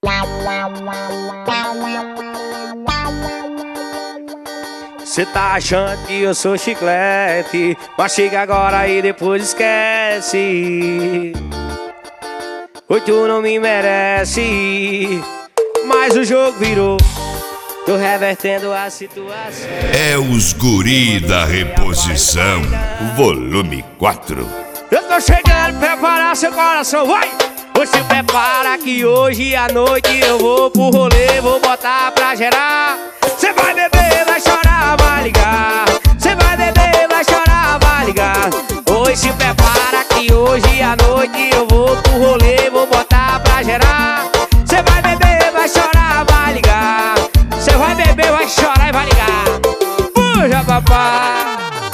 Cê tá achando que eu sou chiclete, mas chega agora e depois esquece. Oi, tu não me merece, mas o jogo virou, tô revertendo a situação. É os guri da reposição, volume 4. Eu tô chegando, prepara seu coração, vai! Você se prepara que hoje à noite eu vou pro rolê, vou botar pra gerar. Cê vai beber, vai chorar, vai ligar. Cê vai beber, vai chorar, vai ligar. Hoje se prepara que hoje à noite eu vou pro rolê, vou botar pra gerar. Cê vai beber, vai chorar, vai ligar. Cê vai beber, vai chorar e vai ligar. Puxa, papai.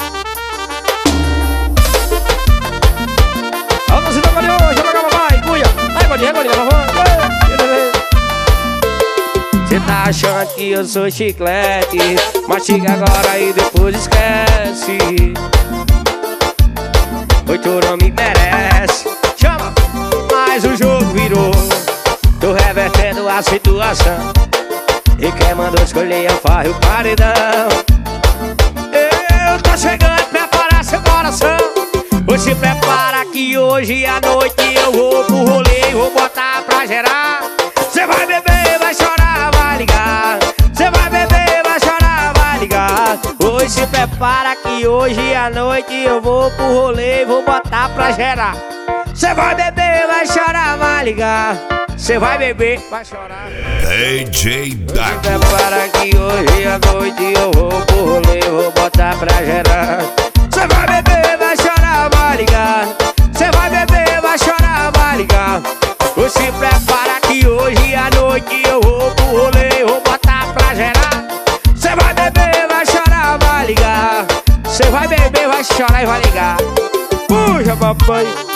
Cê tá achando que eu sou chiclete, mas chega agora e depois esquece. Oi, tu não me merece, chama, mas o jogo virou, tô revertendo a situação. E quem mandou escolher a farra e o paredão. Eu tô chegando, prepara seu coração. Hoje se prepara que hoje à noite eu vou pro rolê, vou botar pra gerar. Cê vai beber, vai chorar, vai ligar. Cê vai beber, vai chorar, vai ligar. Hoje se prepara que hoje à noite eu vou pro rolê, vou botar pra gerar. Cê vai beber, vai chorar, vai ligar. Cê vai beber, vai chorar. DJ Dago. Se prepara que hoje à noite eu vou pro rolê, vou botar pra gerar. Cê vai beber, vai chorar, vai ligar. Cê vai beber, vai chorar, vai ligar. Ou se prepara que hoje à noite eu vou pro rolê, vou botar pra gerar. Cê vai beber, vai chorar, vai ligar. Cê vai beber, vai chorar e vai ligar. Puxa, papai.